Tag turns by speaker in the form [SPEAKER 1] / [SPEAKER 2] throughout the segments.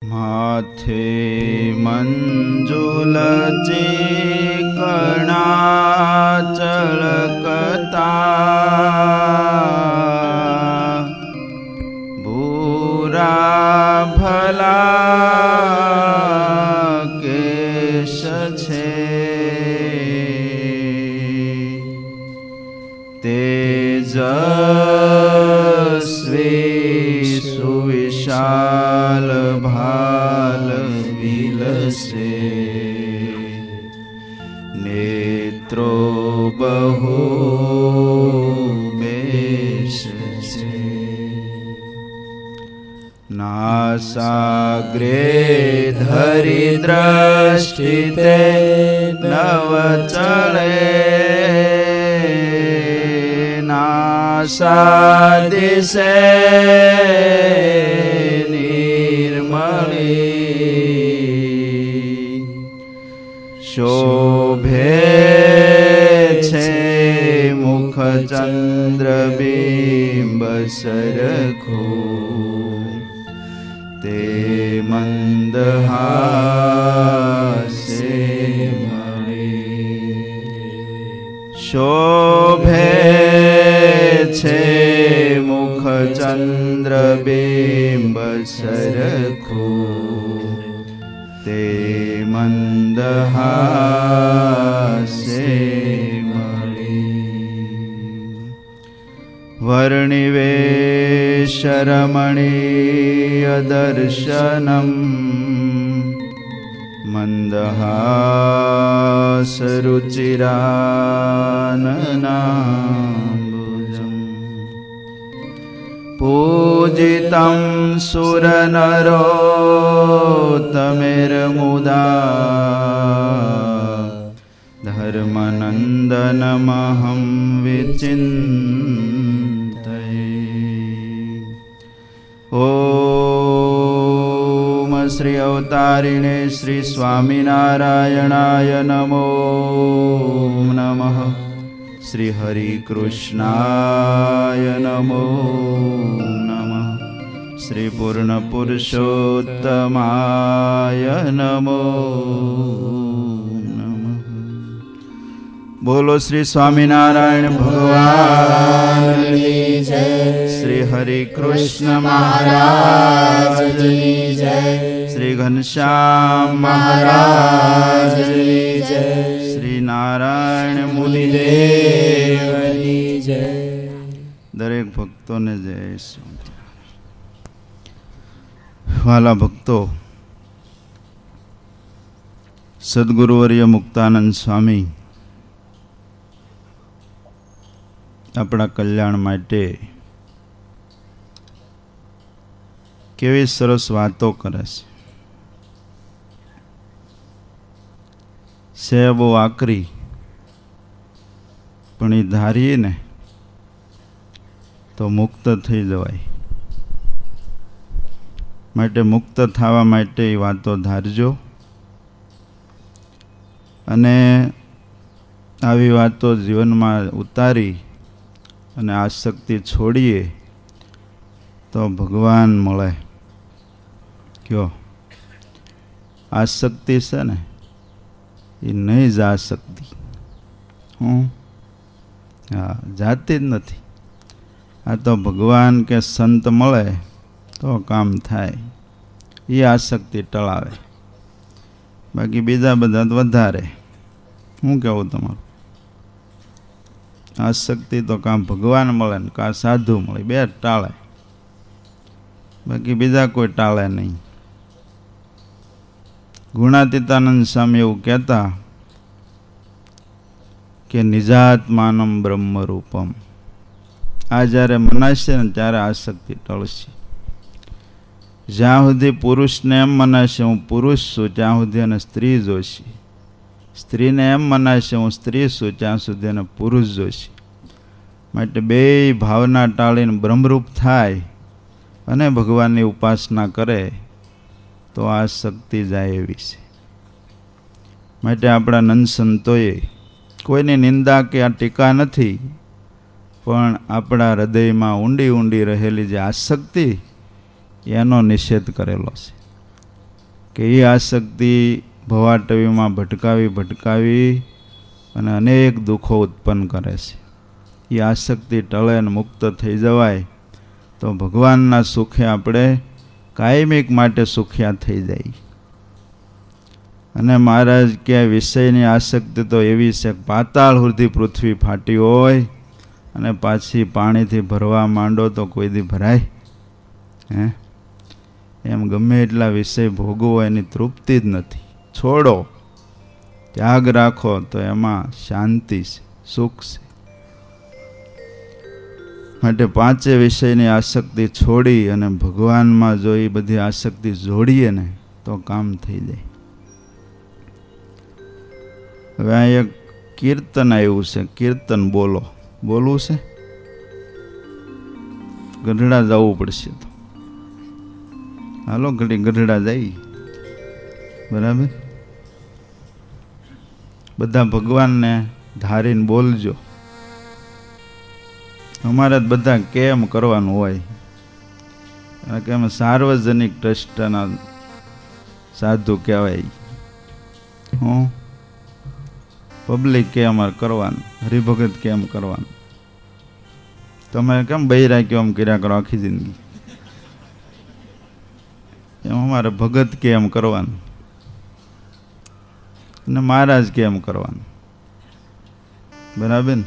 [SPEAKER 1] માથે મંજુલ ચીકણા ચળકતા ભૂરા ભલા કેશ છે તેજસ્વી સુવિશાલ ભાલ વિલસે નેત્રો બહુ બેશ છે નાસાગ્રે ધરી દ્રષ્ટિ તે નવ ચલે નાસાદિશે નિર્મળી શોભે છે મુખ ચંદ્ર બિંબ સરખું તે મંદહાસે મળી શોભે છે મુખ ચંદ્ર બિંબ સરખું તે મંદહાસે મળી વર્ણિવેશ રમણીય દર્શનમ મંદહાસ રુચિરાનનાંબુજમ પૂજિतं સુરનરોત્તમૈર્મુદા ધર્મનંદનમહં વિચિંતયે ઓમ શ્રી અવતારિણે શ્રી સ્વામિનારાયણાય નમો નમઃ શ્રી હરિકૃષ્ણાય નમો નમઃ શ્રી પૂર્ણ પુરુષોત્તમાય નમો નમઃ બોલો શ્રી સ્વામિનારાયણ ભગવાનની જય શ્રી હરિકૃષ્ણ મહારાજની જય શ્રી ઘનશ્યામ મહારાજની જય શ્રી નારાયણ મુનિદેવની જય દરેક ભક્તોને જય વાલા ભક્તો સદગુરુવર્ય મુક્તાનંદ સ્વામી આપણા કલ્યાણ માટે કેવી સરસ વાતો કરે છે બહુ આકરી પણ એ ધારીએ ને તો મુક્ત થઈ જવાય માટે મુક્ત થવા માટે એ વાતો ધારજો અને આવી વાતો જીવનમાં ઉતારી અને આસક્તિ છોડીએ તો ભગવાન મળે. કયો આસક્તિ છે ને એ નહીં જ આસક્તિ, હા જાતી જ નથી. આ તો ભગવાન કે સંત મળે તો કામ થાય, એ આસક્તિ ટળાવે. બાકી બીજા બધા વધારે. શું કહેવું તમારું? આસક્તિ તો કાં ભગવાન મળે ને કાં સાધુ મળે, બે ટાળે, બાકી બીજા કોઈ ટાળે નહીં. ગુણાતીતાનંદ સ્વામી એવું કહેતા કે નિજાત્માનમ બ્રહ્મરૂપમ. આ જ્યારે મનાશે ને ત્યારે આસક્તિ ટળશે. જ્યાં સુધી પુરુષને એમ મનાશે હું પુરુષ છું ત્યાં સુધી એને સ્ત્રી જોશે, સ્ત્રીને એમ મનાશે હું સ્ત્રી છું ત્યાં સુધી એને પુરુષ જોશે. માટે બે ભાવના ટાળીને બ્રહ્મરૂપ થાય અને ભગવાનની ઉપાસના કરે તો આ શક્તિ જાય એવી છે. માટે આપણા નંદ સંતોએ કોઈની નિંદા કે આ ટીકા નથી, પણ આપણા હૃદયમાં ઊંડી ઊંડી રહેલી જે આસક્તિ એનો નિષેધ કરેલો છે. કે એ આસક્તિ ભવાટવીમાં ભટકાવી અને અનેક દુઃખો ઉત્પન્ન કરે છે. એ આસક્તિ ટળે અને મુક્ત થઈ જવાય તો ભગવાનના સુખે આપણે કાયમિક માટે સુખ્યા થઈ જાય. અને મહારાજ કે વિષયની આસક્તિ તો એવી છે, પાતાળ સુધી પૃથ્વી ફાટી હોય અને પાછી પાણીથી ભરવા માંડો તો કોઈ દી ભરાય? હે? એમ ગમે એટલા વિષય ભોગવો એની તૃપ્તિ જ નથી. છોડો, ત્યાગ રાખો તો એમાં શાંતિ છે, સુખ છે. માટે પાંચે વિષયની આસક્તિ છોડી અને ભગવાનમાં જો એ બધી આસક્તિ જોડીએ ને તો કામ થઈ જાય. હવે આ એક કીર્તન આવ્યું છે, કીર્તન બોલવું છે. ગઢડા જવું પડશે તો હાલો ઘડી ગઢડા જઈ. બરાબર, બધા ભગવાનને ધારીને બોલજો. અમારે બધા કેમ કરવાનું હોય, કારણ કે અમે સાર્વજનિક ટ્રસ્ટના સાધુ કહેવાય. હું પબ્લિક કે અમારે કરવાનું, હરિભગત કેમ કરવાનું? તમે કેમ બૈરા કેમ કર્યા કરો આખી જિંદગી, એમ અમારે ભગત કેમ કરવાનું અને મહારાજ કેમ કરવાનું. બરાબર ને?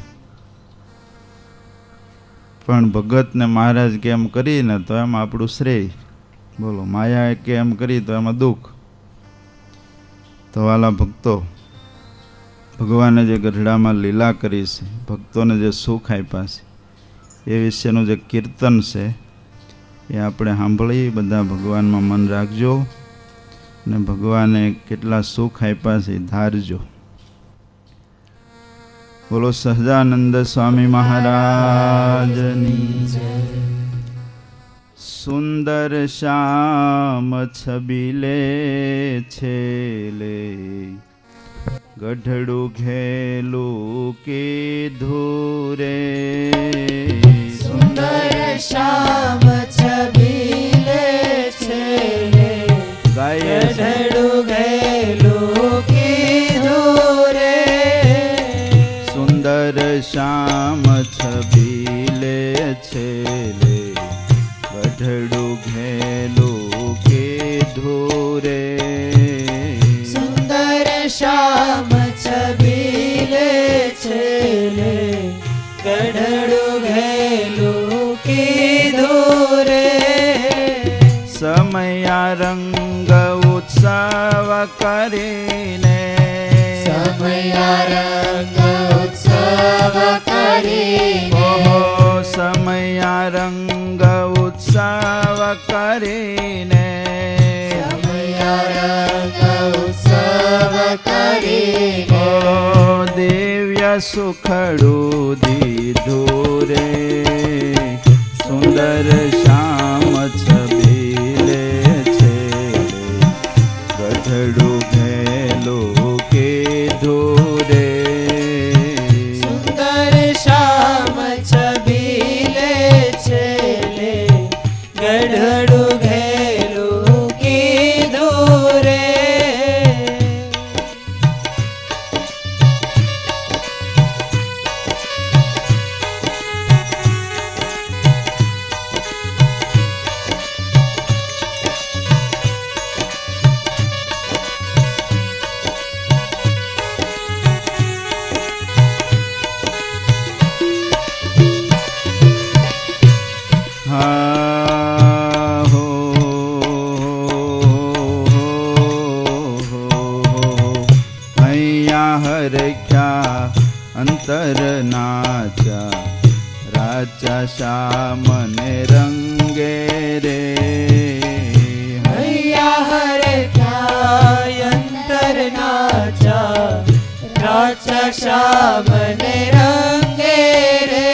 [SPEAKER 1] પણ ભગત ને મહારાજ કેમ કરીને તો એમાં આપણું શ્રેય. બોલો, માયા કેમ કરી તો એમાં દુઃખ. તો વાલા ભક્તો, ભગવાને જે ગઢડામાં લીલા કરી છે, ભક્તોને જે સુખ આપ્યા છે, એ વિશેનું જે કીર્તન છે એ આપણે સાંભળી બધા ભગવાનમાં મન રાખજો અને ભગવાને કેટલા સુખ આપ્યા છે ધારજો. બોલો સહજાનંદ સ્વામી મહારાજની જય. સુંદર શ્યામ છબીલે છેલે ગઢડું ઘેલું કીધું રે.
[SPEAKER 2] સુંદર શ્યામ છબીલે છેલે ગઢડું ઘેલું કીધું રે.
[SPEAKER 1] સુંદર શ્યામ છબીલે છેલે ગઢડું ઘેલું કીધું રે.
[SPEAKER 2] સુંદર શ્યામ છબીલે છેલે ગઢડું ઘેલું કીધું રે.
[SPEAKER 1] સમયા રંગ ઉત્સવ કરીને,
[SPEAKER 2] સમયા રંગ ઉત્સવ કરીને,
[SPEAKER 1] ઓહો સમયા રંગ ઉત્સવ કરીને,
[SPEAKER 2] સમયા રંગ ઉત્સવ કરીને,
[SPEAKER 1] ઓ દિવ્ય સુખડું દીધું રે. સુંદર શ્યામ છબીલે છેલે ગઢડું ઘેલું કીધું રે.
[SPEAKER 2] સુંદર શ્યામ છબીલે છેલે ગઢડું ઘેલું કીધું રે.
[SPEAKER 1] અંતર નાચા રાચા શ્યામને રંગે રે.
[SPEAKER 2] હૈયા હરે ક્યા અંતર નાચા રાચા શ્યામને રંગે રે.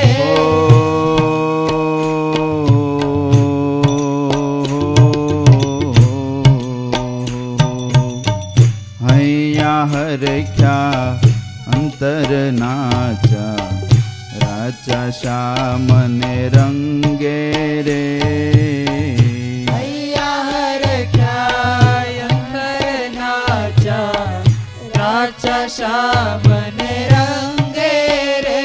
[SPEAKER 1] હૈયા હરે ક્યા અંતર નાચા રાચા શ્યામને રંગે રે.
[SPEAKER 2] હૈયા હરે ક્યા શ્યામ ને રંગે રે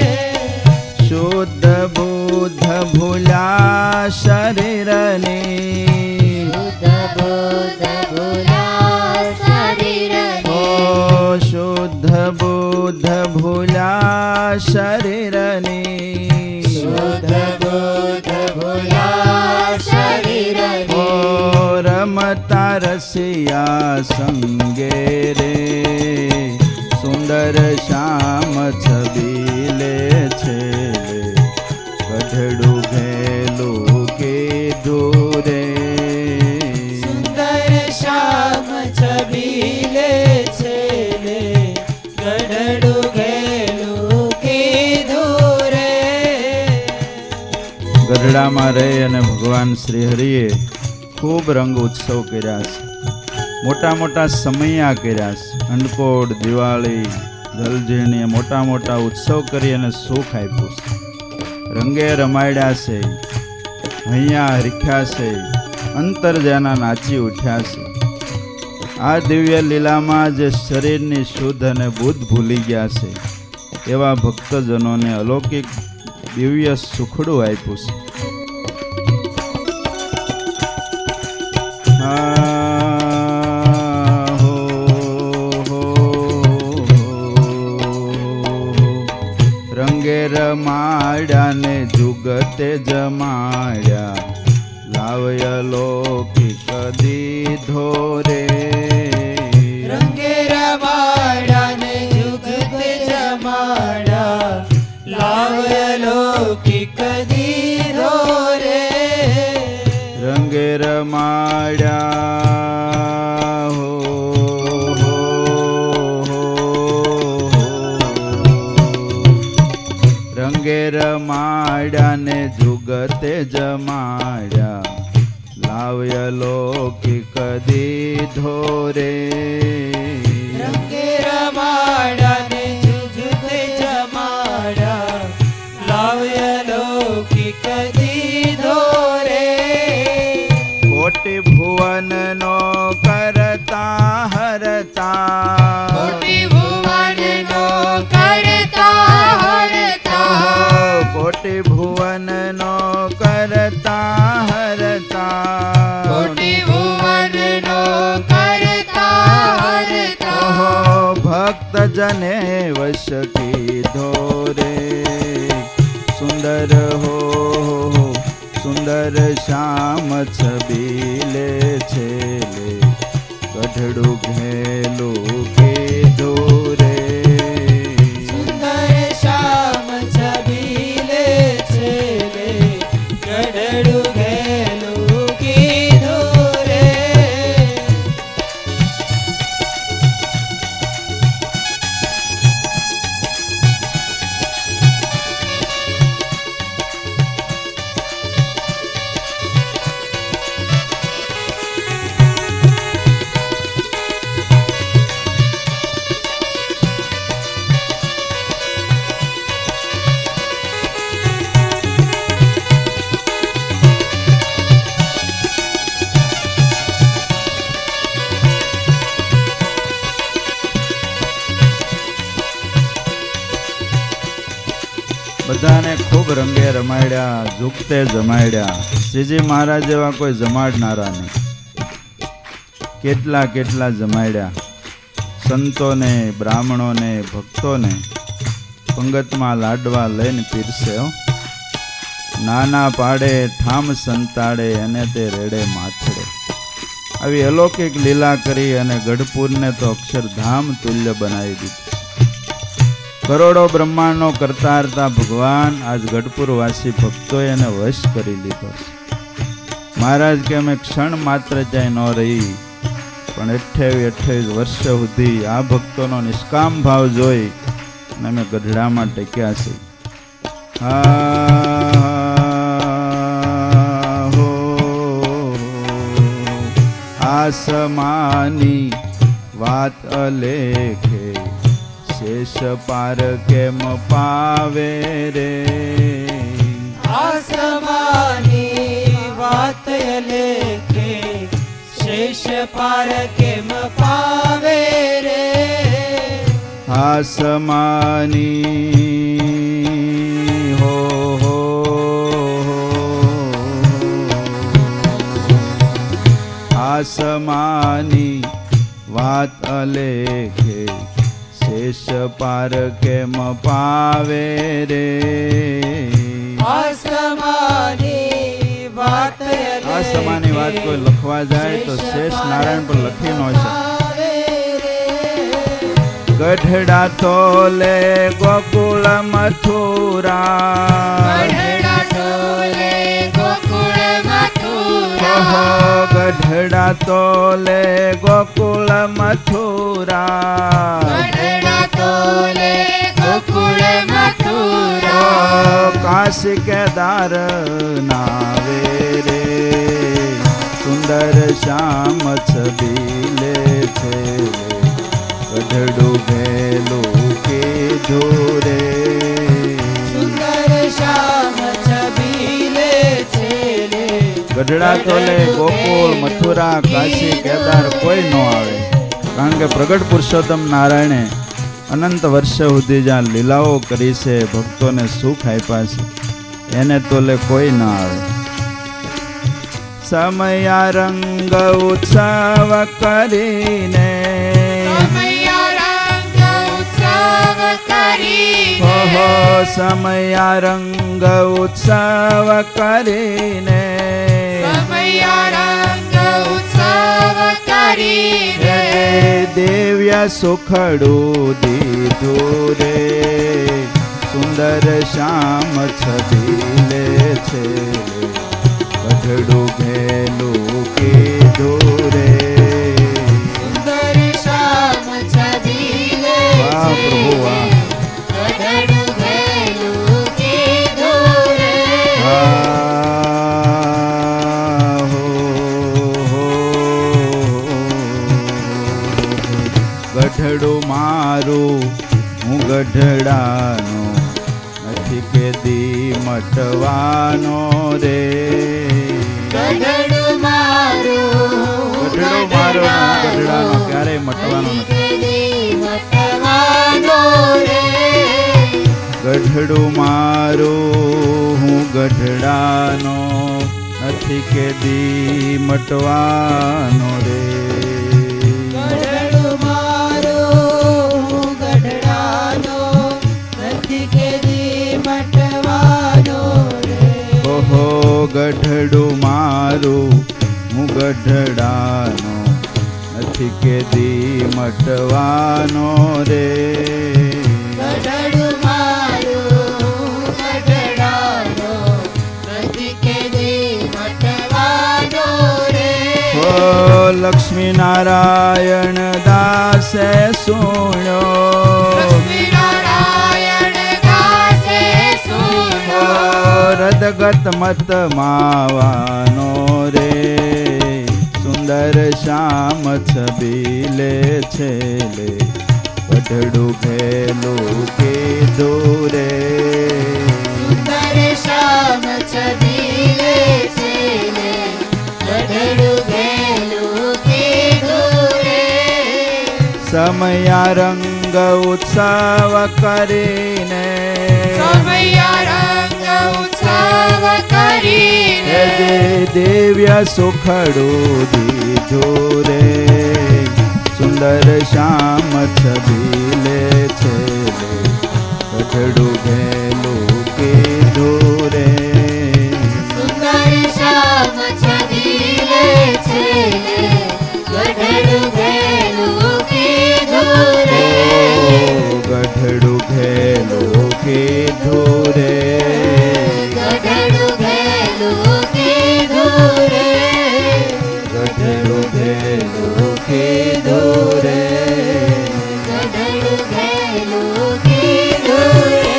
[SPEAKER 1] શુદ્ધ બુદ્ધ ભૂલા શરીરની
[SPEAKER 3] શુદ્ધ બુદ્ધ ભૂલા શરીરને
[SPEAKER 1] શુદ્ધ બુદ્ધ ભૂલા શરીરની
[SPEAKER 2] શુદ્ધ બુદ્ધ ભૂલા શરીરને
[SPEAKER 1] રમતા રસિયા સંગે રે સુંદર શ્યામ છબીલે છે ગઢડું ઘેલું કીધું રે
[SPEAKER 2] સુંદર શ્યામ છબીલે છે લે ગઢડું ઘેલું કીધું રે
[SPEAKER 1] ગઢડામાં રહી અને ભગવાન શ્રી હરિએ ખૂબ રંગ ઉત્સવ કર્યા છે. મોટા મોટા સમયા કર્યા છે. અંડકોડ, દિવાળી, જલઝીણી મોટા મોટા ઉત્સવ કરી અને સુખ આપ્યું છે. રંગે રમાડ્યા છે, હૈયા હરખ્યા છે, અંતરજાના નાચી ઉઠ્યા છે. આ દિવ્ય લીલામાં જે શરીરની શુદ્ધ અને બુદ્ધ ભૂલી ગયા છે એવા ભક્તજનોને અલૌકિક દિવ્ય સુખડું આપ્યું છે. રંગે રમાડ્યા ને જુગતે જમાડ્યા લાવ્ય લૌકિક દીધો રે
[SPEAKER 2] રંગે રમાડ્યા ને જુગતે જમાડ્યા લાવ્ય લૌકિક દીધો રે
[SPEAKER 1] રંગે રમાડ્યા રંગે રમાડ્યા ને જુગતે જમાડ્યા લાવ્ય લૌકિક દીધો રે
[SPEAKER 2] રંગે રમાડ્યા ને જુગતે જમાડ્યા લાવ્ય લૌકિક દીધો રે
[SPEAKER 1] કોટી ભુવન નો કરતા હરતા
[SPEAKER 2] કોટી ભુવન નો કરતા હરતા
[SPEAKER 1] કોટી ભુવન નો કરતા હરતા
[SPEAKER 2] કોટી ભુવન નો કરતા હરતા
[SPEAKER 1] ભક્ત જને વશ કીધો રે સુંદર હો સુંદર શ્યામ છબીલે છે ગઢડું ઘેલું કીધું રે
[SPEAKER 2] સુંદર શ્યામ છબીલે છે લે ગઢડું ઘેલું કીધું રે
[SPEAKER 1] બધાને ખૂબ રંગે રમાડ્યા, ઝૂકતે જમાડ્યા. શ્રીજી મહારાજ જેવા કોઈ જમાડનારા નહીં. કેટલા કેટલા જમાડ્યા. સંતોને, બ્રાહ્મણોને, ભક્તોને પંગતમાં લાડવા લઈને પીરસે. નાના પાડે ઠામ સંતાડે અને તે રેડે માથડે. આવી અલૌકિક લીલા કરી અને ગઢપુરને તો અક્ષરધામ તુલ્ય બનાવી દીધું. કરોડો બ્રહ્માંડનો કરતા હરતા ભગવાન આજ ગઢપુરવાસી ભક્તોએ એને વશ કરી લીધો. મહારાજ કે અમે ક્ષણ માત્ર ત્યાં ન રહી, પણ 28 વર્ષ સુધી આ ભક્તોનો નિષ્કામ ભાવ જોઈ અને અમે ગઢડામાં ટેક્યા છે. આસમાની વાત અલેખે શેષ પાર કેમ પાવે રે.
[SPEAKER 2] આસમાની વાત લેખે શેષ પાર કેમ પાવે રે.
[SPEAKER 1] આસમાની હો આસમાની વાત અલેખે શેષ પાર કેમ પાવે રે
[SPEAKER 2] આસમાની વાત
[SPEAKER 1] કોઈ લખવા જાય તો શેષ નારાયણ પર લખી ન શકે. ગઢડા તોલે ગોકુળ મથુરા
[SPEAKER 3] ગઢડા તોલે ગોકુળ મથુરા
[SPEAKER 1] ગઢડા તોલે ગોકુળ મથુરા
[SPEAKER 3] ગઢડા તોલે ગોકુળ મથુરા
[SPEAKER 1] કાશી કેદાર નાવે રે સુંદર શ્યામ છબીલે છે ગઢડું ભેલું કીધું રે
[SPEAKER 2] સુંદર શ્યામ છબીલે છે
[SPEAKER 1] ગઢડા તોલે ગોકુળ મથુરા કાશી કેદાર કોઈ ન આવે, કારણ કે પ્રગટ પુરુષોત્તમ નારાયણે અનંત વર્ષ સુધી જ્યાં લીલાઓ કરી છે, ભક્તોને સુખ આપ્યા છે, એને તોલે કોઈ ન આવે. સમયા રંગ ઉત્સવ કરીને હો સમયા રંગ ઉત્સવ કરીને દેવ્ય સુખડું દીધું રે સુંદર શ્યામ છબીલે છે ગઢડું ભેલું કીધું રે
[SPEAKER 3] સુંદર શ્યામ છબીલે
[SPEAKER 1] વાહ પ્રભુ વાહ
[SPEAKER 3] ગઢડું ભેલું કીધું રે
[SPEAKER 1] ગઢડું મારું હું ગઢડાનો નથી કેદી મટવાનો રે
[SPEAKER 3] ગઢડું મારું
[SPEAKER 1] ગઢડાનો ક્યારેય મટવાનો નથી.
[SPEAKER 3] મટવાનો રે
[SPEAKER 1] ગઢડું મારું હું ગઢડાનો નથી કેદી મટવાનો રે
[SPEAKER 2] ગઢડું મારું ગઢડાનો નથી કેદી મટવાનો રે
[SPEAKER 1] ઓહો ગઢડું મારું હું ગઢડાનો નથી કેદી મટવાનો રે
[SPEAKER 3] ગઢડું મારું ગઢડાનો નથી કેદી મટવાનો રે
[SPEAKER 1] ઓ લક્ષ્મી નારાયણ દાસે સુણ્યો
[SPEAKER 3] લક્ષ્મીનારાયણ દાસે સુનો
[SPEAKER 1] રદગત મત માવાનો રે સુંદર શ્યામ છબીલે છે લે ગઢડું ભેલું કીધું રે
[SPEAKER 3] સુંદર શ્યામ છબીલે છે ગઢડું ભેલું કીધું રે
[SPEAKER 1] સમયા રંગ ઉત્સવ કરીને
[SPEAKER 3] સમયા રંગ ઉત્સવ કરીને
[SPEAKER 1] જે દેવ્ય સુખડું દીધું રે સુંદર શ્યામ છબીલે છે ગઢડું ભેલું કીધું રે
[SPEAKER 3] સુંદર શ્યામ છબીલે છે ગઢડું ભેલું કીધું રે
[SPEAKER 1] ગઢડું ભેલું કીધું રે
[SPEAKER 3] ગઢડું ભેલું કીધું રે
[SPEAKER 1] ગઢડું ભેલું કીધું રે
[SPEAKER 3] ગઢડું ભેલું કીધું રે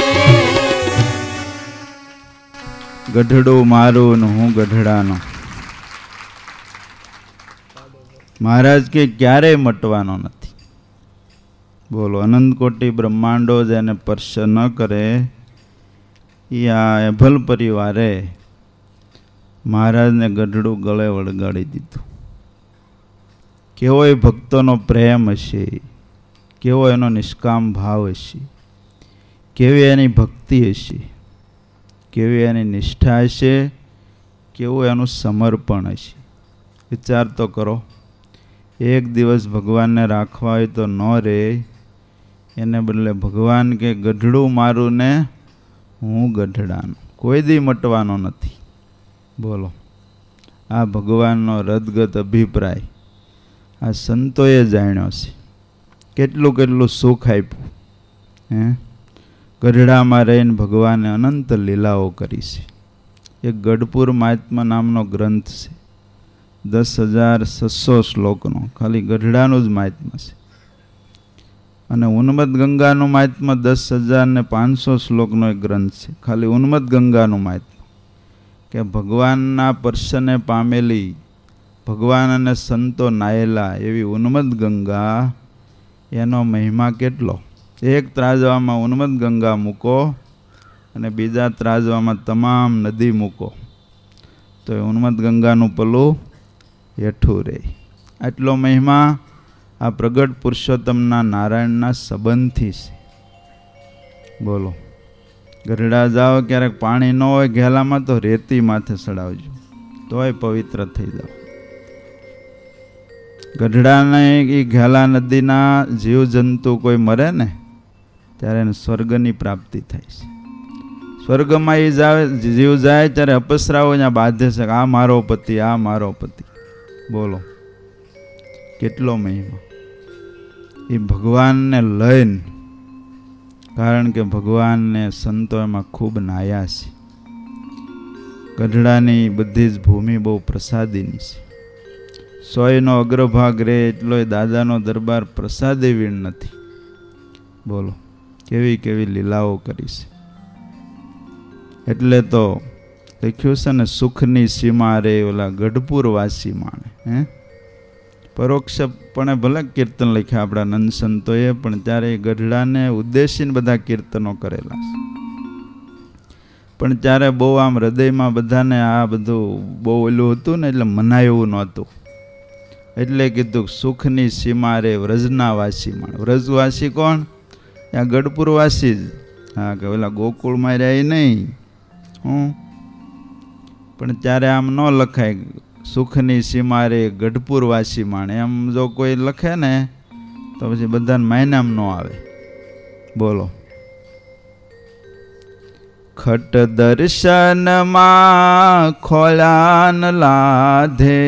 [SPEAKER 1] ગઢડું મારું ને હું ગઢડાનો. મહારાજ કે ક્યારેય મટવાનો નથી. બોલો અનંત કોટી બ્રહ્માંડો જેને સ્પર્શ ન કરે એ આ એભલ પરિવારે મહારાજને ગઢડું ગળે વળગાડી દીધું. કેવોય ભક્તોનો પ્રેમ હશે, કેવો એનો નિષ્કામ ભાવ હશે, કેવી એની ભક્તિ હશે, કેવી એની નિષ્ઠા હશે, કેવું એનું સમર્પણ હશે. વિચાર તો કરો. એક દિવસ ભગવાનને રાખવા હોય તો ન રહે, એને બદલે ભગવાન કે ગઢડું મારું ને હું ગઢડાનો, કોઈ દી મટવાનો નથી. બોલો, આ ભગવાનનો રદગત અભિપ્રાય આ સંતોએ જાણ્યો છે. કેટલું કેટલું સુખ આપ્યું. ગઢડામાં રહીને ભગવાને અનંત લીલાઓ કરી છે. એક ગઢપુર મહાત્મા નામનો ગ્રંથ છે, 10,600 શ્લોકનો, ખાલી ગઢડાનું જ મહાત્મા છે. અને ઉન્મત્ત ગંગાનું મહાત્મા 10,500 શ્લોકનો એક ગ્રંથ છે, ખાલી ઉન્મત્ત ગંગાનું મહાત્મા. કે ભગવાનના પર્શને પામેલી, ભગવાન અને સંતો નાયેલા એવી ઉન્મત્ત ગંગા, એનો મહિમા કેટલો. એક ત્રાજવામાં ઉન્મત્ત ગંગા મૂકો અને બીજા ત્રાજવામાં તમામ નદી મૂકો તો એ ઉન્મત્ત ગંગાનું પલું હેઠું રહે. આટલો મહિમા આ પ્રગટ પુરુષોત્તમના નારાયણના સંબંધથી છે. બોલો, ગઢડા જાઓ ક્યારેક પાણી ન હોય ઘેલામાં તો રેતી માથે ચડાવજો, તોય પવિત્ર થઈ જાઓ. ગઢડાને એ ઘેલા નદીના જીવજંતુ કોઈ મરે ને ત્યારે એને સ્વર્ગની પ્રાપ્તિ થાય છે. સ્વર્ગમાં એ જીવ જાય ત્યારે અપસરાઓ ત્યાં બાંધે છે કે આ મારો પતિ, આ મારો પતિ. બોલો, કેટલો મહિમા એ ભગવાનને લઈને. કારણ કે ભગવાનને સંતો એમાં ખૂબ નાયા છે. ગઢડાની બધી જ ભૂમિ બહુ પ્રસાદીની છે. 100નો અગ્રભાગ રહે એટલો દાદાનો દરબાર પ્રસાદી વીણ નથી. બોલો, કેવી કેવી લીલાઓ કરી છે. એટલે તો લખ્યું છે ને, સુખની સીમા રે ઓલા ગઢપુર વાસી માણે. પરોક્ષપણે ભલે કીર્તન લખ્યા આપણા નંદ સંતોએ, પણ ત્યારે ગઢડાને ઉદ્દેશીને બધા કીર્તનો કરેલા છે. પણ ત્યારે બહુ આમ હૃદયમાં બધાને આ બધું બહુ ઓલું હતું ને, એટલે મનાયું નહોતું. એટલે કીધું સુખની સીમા રે વ્રજના વાસી માણે. વ્રજવાસી કોણ? ત્યાં ગઢપુરવાસી જ. હા, કે ઓલા ગોકુળમાં રહ્યા નહીં. પણ ત્યારે આમ ન લખાય સુખની સીમા રે ગઢપુરવાસી માણે. એમ જો કોઈ લખે ને તો પછી બધાને માયનામ ન આવે. બોલો, ખટ દર્શનમાં ખોલાન લાધે,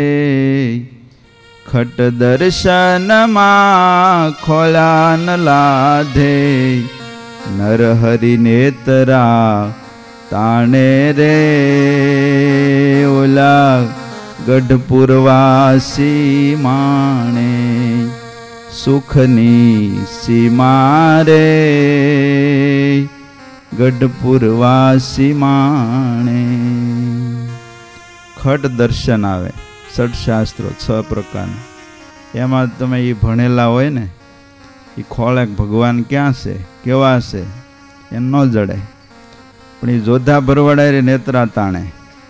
[SPEAKER 1] ખટ દર્શનમાં ખોલાન લાધે, નરહરિ નેતરા તાણે રે ઓલા ગઢપુરવાસી માણે. સુખની સીમા રે ગઢપુરવાસી માણે. ખટ દર્શન આવે. ષટશાસ્ત્રો 6 પ્રકારના, એમાં તમે એ ભણેલા હોય ને એ ખોળે ભગવાન ક્યાં છે, કેવા છે એ ન જડે. પણ એ જોધા ભરવડાય નેત્રા તાણે,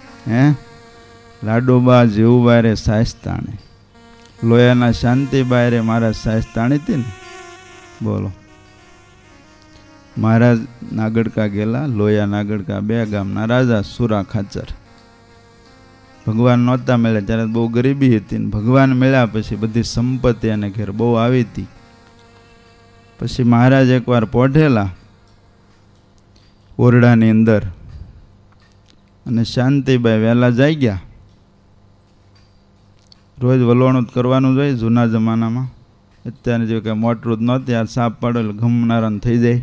[SPEAKER 1] લાડુબા જીવબા રે સાસ તાણે, લોયાના શાંતિબાઈ રે મારા સાસ તાણી હતી ને. બોલો, મહારાજ નાગડકા ગયેલા, લોયા નાગડકા 2 ગામના રાજા સુરા ખાચર. ભગવાન નહોતા મળ્યા ત્યારે બહુ ગરીબી હતી ને ભગવાન મળ્યા પછી બધી સંપત્તિ અને ઘેર બહુ આવી હતી. પછી મહારાજ એકવાર પોઢેલા ઓરડાની અંદર અને શાંતિબાઈ વહેલા જાઈ ગયા. રોજ વલોણું જ કરવાનું જોઈએ જૂના જમાનામાં. અત્યારે જો કે મોટરું જ નહોતી, આ સાપ પાડો એટલે ગમનારાને થઈ જાય.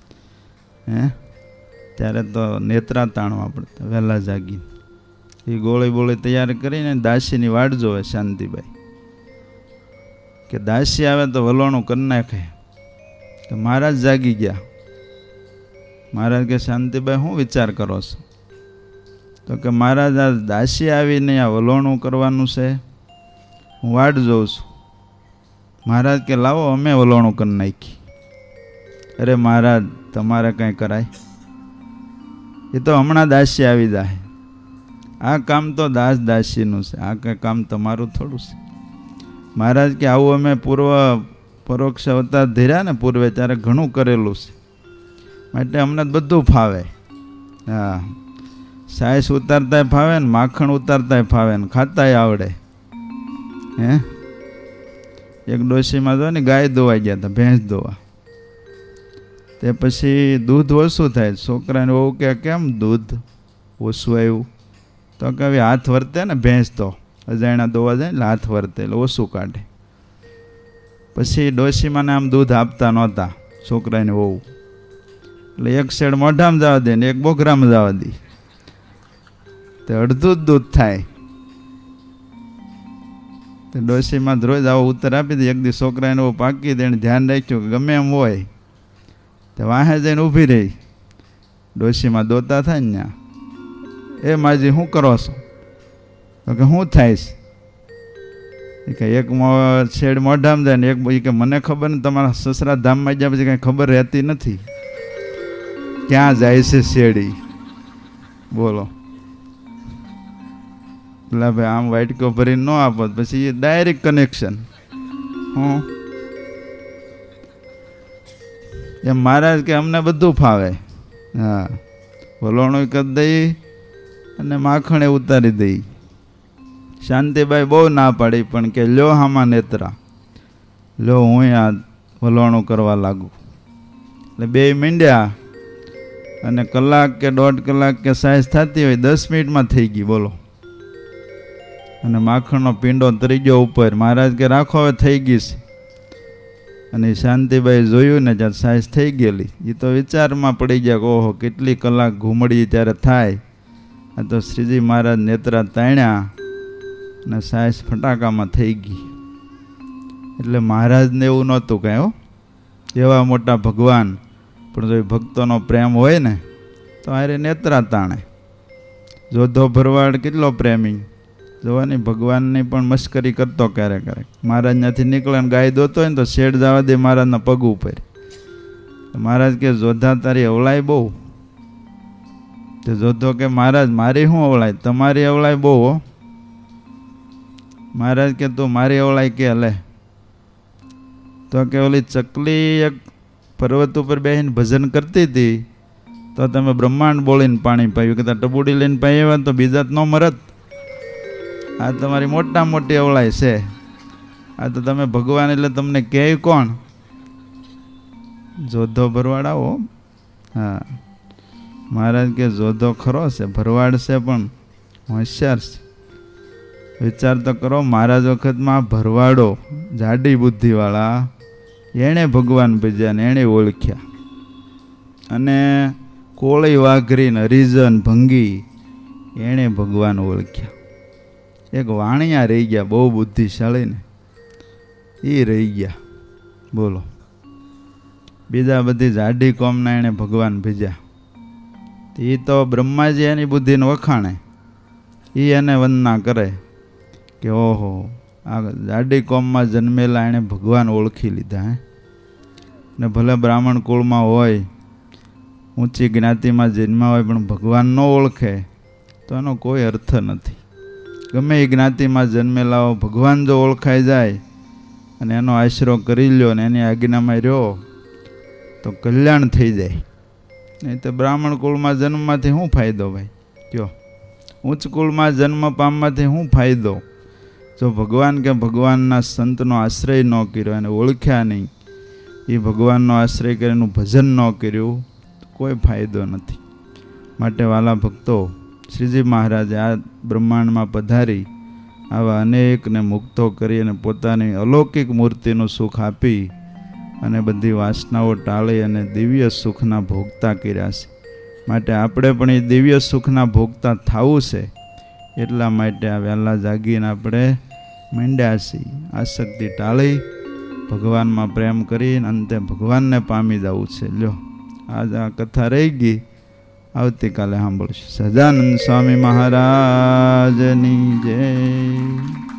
[SPEAKER 1] ત્યારે તો નેત્રા તાણવા પડતા વહેલા જાગી. એ ગોળી બોળી તૈયાર કરીને દાસીની વાટ જોવે શાંતિબાઈ કે દાસી આવે તો વલોણું કરી નાખે. તો મહારાજ જાગી ગયા. મહારાજ કે શાંતિબાઈ શું વિચાર કરો છો? તો કે મહારાજ આ દાસી આવીને આ વલોણું કરવાનું છે, હું વાટ જોઉં છું. મહારાજ કે લાવો અમે વલોણું કરી નાખી. અરે મહારાજ તમારે કંઈ કરાય? એ તો હમણાં દાસી આવી જાય. આ કામ તો દાસીનું છે, આ કંઈ કામ તમારું થોડું છે. મહારાજ કે આવું અમે પરોક્ષ અવતાર ધીર્યા ને પૂર્વે ત્યારે ઘણું કરેલું છે, માટે અમને બધું ફાવે. હા, સાયસ ઉતારતાય ફાવે ને માખણ ઉતારતાય ફાવે ને ખાતાય આવડે. હે, એક ડોશીમાં જો ને ગાય દોવા ગયા હતા, ભેંસ દોવા. તે પછી દૂધ ઓછું થાય. છોકરાને બહુ કે કેમ દૂધ ઓછું આવ્યું? તો કે હવે હાથ વર્તે ને, ભેંસ તો અજાણ્યા દોવા જાય એટલે હાથ વર્તે એટલે ઓછું કાઢે. પછી ડોશીમાને આમ દૂધ આપતા નહોતા છોકરાને બહુ, એટલે એક શેડ મોઢામાં જવા દે ને એક બોકરામાં જવા દે, તે અડધું જ દૂધ થાય. તો ડોશીમાં રોજ આવો ઉત્તર આપી દે. એક દી છોકરાને બહુ પાકી દે, ધ્યાન રાખ્યું કે ગમે એમ હોય તો વાહે જઈને ઊભી રહી. ડોશીમાં દોતા થાય ને ત્યાં, એ માજી શું કરો છો? તો કે શું થાય છે? એ કે એક શેડ મોઢામાં જાય ને એક કે મને ખબર ને તમારા સસરા ધામમાં ગયા પછી કાંઈ ખબર રહેતી નથી ક્યાં જાય છે શેડી. બોલો, એટલે ભાઈ આમ વાઇટકો ભરીને ન આપો પછી એ ડાયરેક્ટ કનેક્શન. હું એમ મહારાજ કે અમને બધું ફાવે. હા, વલોણું કરી દઈ અને માખણે ઉતારી દઈ. શાંતિબાઈ બહુ ના પાડી, પણ કે લ્યો હામાં નેત્રા, લ્યો હું આ વલોણું કરવા લાગુ. એટલે બે મીંડ્યા અને કલાક કે 1.5 કલાક કે સાઈઝ થતી હોય 10 મિનિટમાં થઈ ગઈ. બોલો, અને માખણનો પીંડો તરી ગયો ઉપર. મહારાજ કે રાખો હવે થઈ ગઈ છે. અને શાંતિબાઈ જોયું ને જ્યારે સાઈઝ થઈ ગયેલી, એ તો વિચારમાં પડી ગયા કે ઓહો કેટલી કલાક ઘૂમડી ત્યારે થાય. આ તો શ્રીજી મહારાજ નેત્રા તાણ્યા અને સાઈઝ ફટાકામાં થઈ ગઈ. એટલે મહારાજને એવું નહોતું કાંઈ, હો, એવા મોટા ભગવાન, પણ જો ભક્તોનો પ્રેમ હોય ને તો આરે નેત્રા તાણે. જોધો ભરવાડ કેટલો પ્રેમી, જોવાની ભગવાનની પણ મશ્કરી કરતો ક્યારેક ક્યારેક. મહારાજ ત્યાંથી નીકળે ને ગાય દોતો હોય ને તો શેડ જવા દે મહારાજના પગ ઉપર. મહારાજ કે જોધા તારી અવળાય બહુ. તો જોધો કે મહારાજ મારી શું અવળાય, તમારી અવળાય બહુ. હો, મહારાજ કે તું મારી અવળાય કે લે. તો કે ઓલી ચકલી એક પર્વત ઉપર બેસીને ભજન કરતી હતી તો તમે બ્રહ્માંડ બોલીને પાણી પાયું, કે ટબુડી લઈને પાઈ તો બીજા જ ન મરત. આ તમારી મોટા મોટી અવળાય છે. આ તો તમે ભગવાન એટલે તમને કહે કોણ? જોધો ભરવાડ આવો. હા, મહારાજ કે જોધો ખરો છે, ભરવાડ છે, પણ હોશિયાર છે. વિચાર તો કરો, મહારાજ વખતમાં ભરવાડો જાડી બુદ્ધિવાળા, એણે ભગવાન ભજ્યા ને એણે ઓળખ્યા. અને કોળી વાઘરી ને હરિજન ભંગી એણે ભગવાન ઓળખ્યા. એક વાણિયા રહી ગયા બહુ બુદ્ધિશાળી ને, એ રહી ગયા. બોલો, બીજા બધી જાડી કોમના એણે ભગવાન ભજ્યા. એ તો બ્રહ્માજી એની બુદ્ધિને વખાણે, એ એને વંદના કરે કે ઓહો આ જાડી કોમમાં જન્મેલા એણે ભગવાન ઓળખી લીધા. હે ને ભલે બ્રાહ્મણ કુળમાં હોય, ઊંચી જ્ઞાતિમાં જન્મ્યા હોય, પણ ભગવાન ન ઓળખે તો એનો કોઈ અર્થ નથી. ગમે એ જ્ઞાતિમાં જન્મેલા હો, ભગવાન જો ઓળખાઈ જાય અને એનો આશરો કરી લ્યો ને એની આજ્ઞામાં રહ્યો તો કલ્યાણ થઈ જાય. નહીં તો બ્રાહ્મણ કુળમાં જન્મમાંથી શું ફાયદો ભાઈ? કયો, ઉચ્ચ કુળમાં જન્મ પામવાથી શું ફાયદો? જો ભગવાન કે ભગવાનના સંતનો આશ્રય ન કર્યો, એને ઓળખ્યા નહીં, એ ભગવાનનો આશ્રય કરીને ભજન ન કર્યું, કોઈ ફાયદો નથી. માટે વાલા ભક્તો, શ્રીજી મહારાજે આ બ્રહ્માંડમાં પધારી આવા અનેકને મુક્તો કરી અને પોતાની અલૌકિક મૂર્તિનું સુખ આપી અને બધી વાસનાઓ ટાળી અને દિવ્ય સુખના ભોગતા કર્યા છે. માટે આપણે પણ એ દિવ્ય સુખના ભોગતા થવું છે. એટલા માટે આ વહેલા જાગીને આપણે માંડ્યા છીએ. આસક્તિ ટાળી ભગવાનમાં પ્રેમ કરીને અંતે ભગવાનને પામી જવું છે. લ્યો, આજ આ કથા રહી ગઈ, આવતીકાલે સાંભળશું. સહજાનંદ સ્વામી મહારાજની જય.